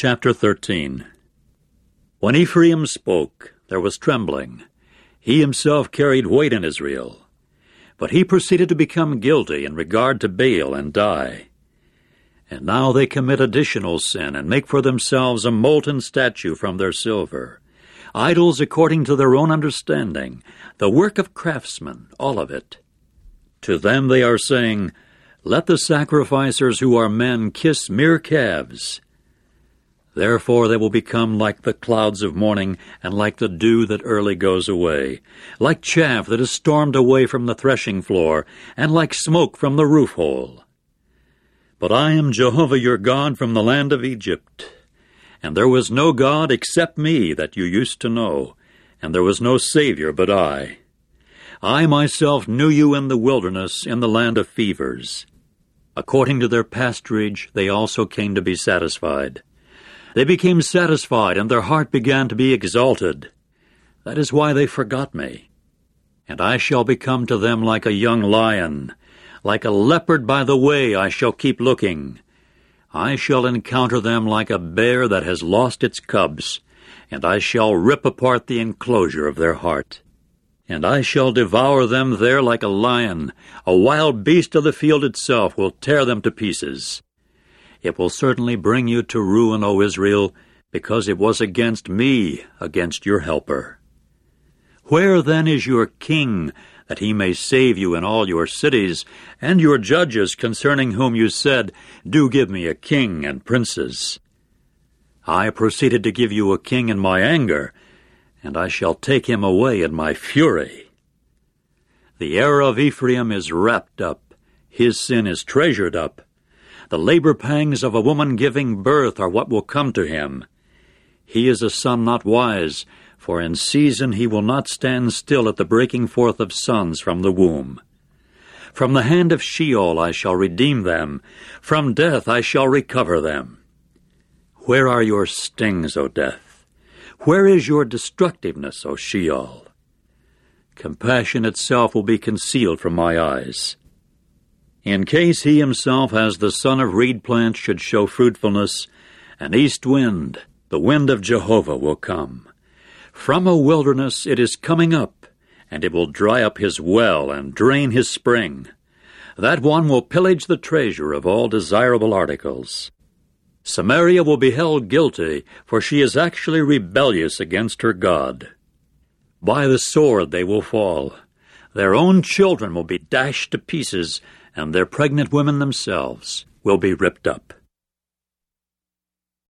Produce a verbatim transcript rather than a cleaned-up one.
Chapter thirteen. When Ephraim spoke, there was trembling. He himself carried weight in Israel. But he proceeded to become guilty in regard to Baal and die. And now they commit additional sin and make for themselves a molten statue from their silver, idols according to their own understanding, the work of craftsmen, all of it. To them they are saying, "Let the sacrificers who are men kiss mere calves." Therefore they will become like the clouds of morning, and like the dew that early goes away, like chaff that is stormed away from the threshing floor, and like smoke from the roof hole. But I am Jehovah your God from the land of Egypt, and there was no God except me that you used to know, and there was no Savior but I. I myself knew you in the wilderness, in the land of fevers. According to their pasturage they also came to be satisfied. They became satisfied, and their heart began to be exalted. That is why they forgot me. And I shall become to them like a young lion. Like a leopard by the way I shall keep looking. I shall encounter them like a bear that has lost its cubs, and I shall rip apart the enclosure of their heart. And I shall devour them there like a lion. A wild beast of the field itself will tear them to pieces. It will certainly bring you to ruin, O Israel, because it was against me, against your helper. Where then is your king, that he may save you in all your cities, and your judges concerning whom you said, "Do give me a king and princes"? I proceeded to give you a king in my anger, and I shall take him away in my fury. The error of Ephraim is wrapped up, his sin is treasured up. The labor pangs of a woman giving birth are what will come to him. He is a son not wise, for in season he will not stand still at the breaking forth of sons from the womb. From the hand of Sheol I shall redeem them. From death I shall recover them. Where are your stings, O death? Where is your destructiveness, O Sheol? Compassion itself will be concealed from my eyes. In case he himself, as the son of reed plant, should show fruitfulness, an east wind, the wind of Jehovah, will come. From a wilderness it is coming up, and it will dry up his well and drain his spring. That one will pillage the treasure of all desirable articles. Samaria will be held guilty, for she is actually rebellious against her God. By the sword they will fall. Their own children will be dashed to pieces, and their pregnant women themselves will be ripped up.